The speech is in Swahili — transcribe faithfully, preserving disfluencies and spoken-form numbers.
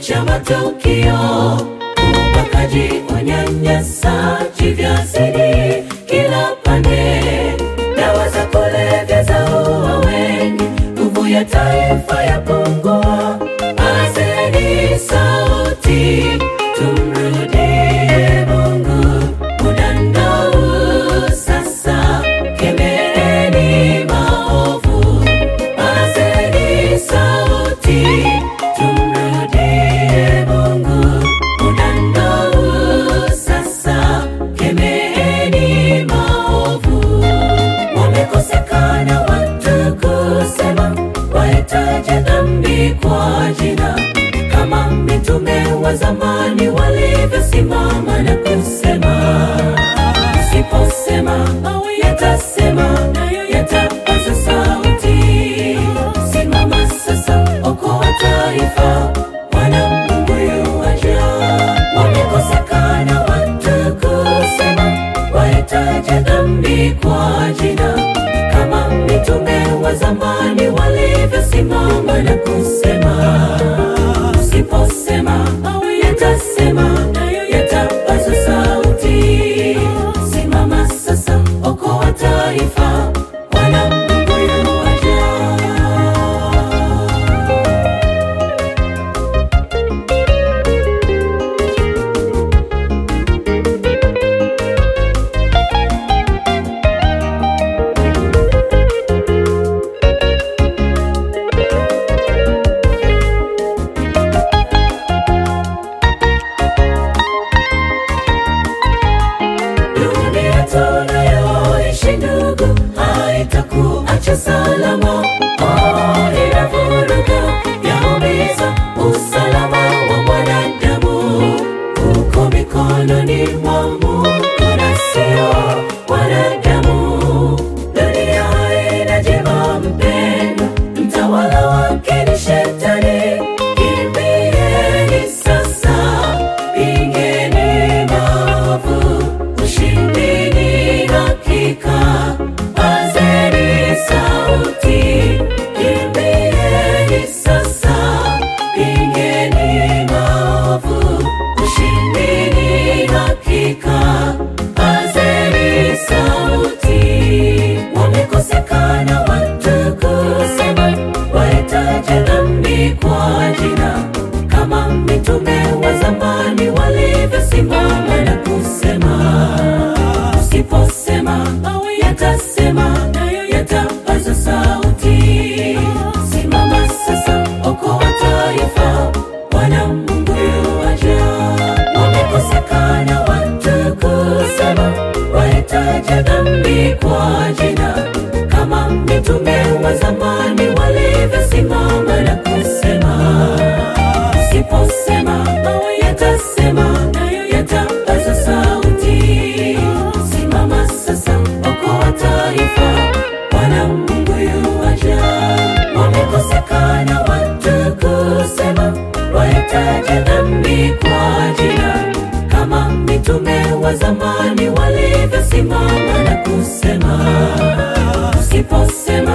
cha matukio, ubakaji, unyanyasaji vyazidi kila pande, dawa za kulevya zaua wengi, nguvu ya taifa yapungua. Pazeni sauti, tumrudie Mungu, muda ndio sasa, kemeeni maovu. Pazeni sauti, tumrudie Mungu, muda ndio sasa, kemeeni maovu. Wamekosekana watu kusema, wahitaji dhambi kwa jina, kama mitume wa zamani walivyosimama na kusema. Usiposema yatasema, yatapaza sauti. Simama sasa, okoa taifa, Bwana Mungu yuaja. Wamekosekana watu kusema, wahitaji dhambi kwa jina, kama mitume wa zamani walivyosimama na kusema. Usiposema yatasema, yatapaza sauti. Simama sasa, okoa taifa, Bwana Mungu yuaja. Dunia tunayoishi ndugu, haitakuacha salama. Oh, inavuruga, yaumiza usalama wa mwanadamu. Uko mikononi mwa Mungu na sio wanadamu. Dunia inajima mpendwa, mtawala wake ni Shetani. Kimbieni sasa, pigeni maovu, ushindi ni hakika. Pazeni sauti, kimbieni sasa, pigeni maovu, ushindi ni hakika. Pazeni sauti. Wamekosekana watu kusema, wahitaji dhambi kwa jina, kama mitume wa zamani walivyosimama na kusema. Usiposema yatasema, yatapaza sauti. Simama sasa, okoa taifa, Bwana Mungu yuaja. Wamekosekana watu kusema, wahitaji dhambi kwa jina, kama mitume wa zamani walivyosimama na kusema. Usiposema yatasema, yatapaza sauti. Simama sasa, okoa taifa, Bwana Mungu yuaja. Wamekosekana watu kusema, wahitaji dhambi kwa jina, kama mitume wa zamani walivyosimama na kusema. Usiposema